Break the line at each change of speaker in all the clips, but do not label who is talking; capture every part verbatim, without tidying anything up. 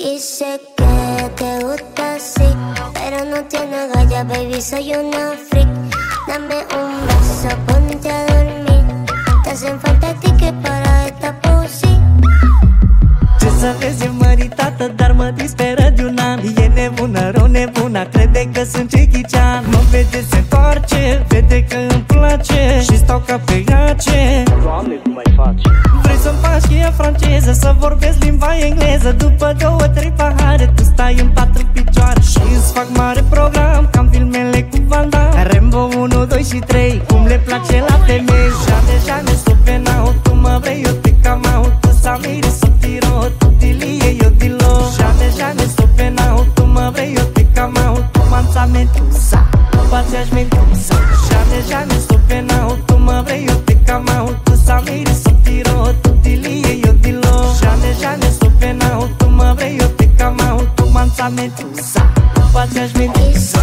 Y sé que te gusta así, pero no tienes galla, baby, soy una freak. Dame un beso, ponte a dormir. Te hacen falta ticket para esta pussy.
Ce să vezi, e măritată, dar mă disperă de un an. E nebună, rău nebuna, crede că sunt Jackie Chan. Mă vede, se întoarce, vede că îmi place și stau ca pe gace.
Doamne, cum mai faci?
Vrei să-mi faci cheia franceză, să vorbesc limba engleză. După două, trei pahare, tu stai în patru picioare și îți fac mare program, cam filmele cu Van Damme. Rambo unu, doi și trei, cum le place la femei. Jane, Jane, Sopenau, tu mă vrei, eu te cam au. Tu Samiri, Sotiro, tu Dilie, eu Dilo. Jane, Jane, Sopenau, tu mă vrei, eu te cam au. Tu Manța Medusa, tu Bațeaș Medusa. Jane, Jane, Sopenau, tu mă vrei, eu te cam au. Tu Samiri, Sotiro, tu Dilie, eu Dilo. Jane, Jane, Sopenau, tu mă vrei, eu te cam au. Tu Manța Medusa, tu Bațeaș Medusa.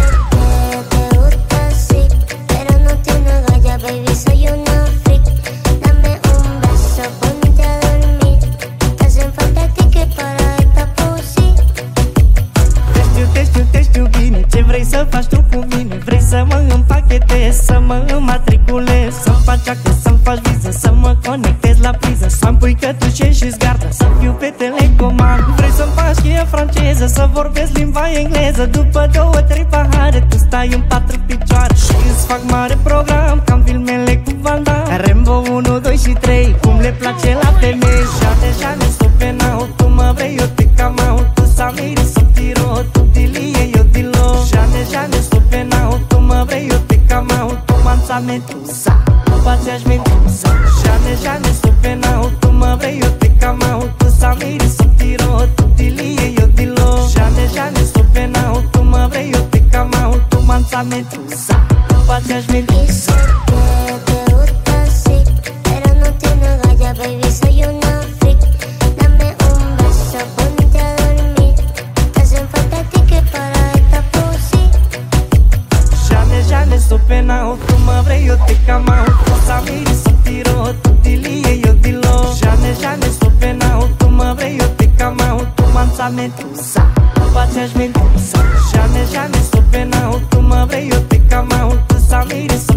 Baby, soy una freak. Dame un beso, ponte a dormir. Te hacen falta ticket para esta pussy.
Te știu, te știu, te știu bine. Ce vrei să faci tu cu mine? Vrei să mă împachetezi, să mă înmatriculezi, să-mi faci acte, să-mi faci viză, să mă conectezi la priză, să-mi pui cătușe și zgarda, să fiu pe telecomand. Vrei să-mi faci cheia franceză, să vorbesc limba engleză. După două, trei pahare, tu stai în patru picioare și îți fac mare program, cam filmele cu Van Damme. Rambo unu, doi și trei, cum le place la femei. Jane, Jane, Sopenau, tu mă vrei, eu te cam au. Tu Samiri, Sotiro, tu Dilie, eu Dilo. Jane, Jane, Sopenau, tu mă vrei, eu te cam au. Tu Manța Medusa, tu Bațeaș Medusa. Jane, Jane, Sopenau, tu mă vrei, eu te cam au. Tu Samiri, Sotiro, tu Dilie, eu Dilo. Jane, Jane, Sopenau, tu mă vrei, eu te cam au. Tu Manța Medusa, tu Bațeaș Medusa.
Baby, soy una freak. Dame un beso, ponte a dormir. Te hacen falta ticket para esta pussy.
Jane, Jane, Sopenau, tu mă vrei, eu te cam au. Tu Samiri, Sotiro, tu Dilie, eu Dilo. Jane, Jane, Sopenau, tu mă vrei, eu te cam au. Tu Manța Medusa, tu Bațeaș Medusa. Jane, Jane, Sopenau, tu mă vrei, eu te cam au. Tu Samiri,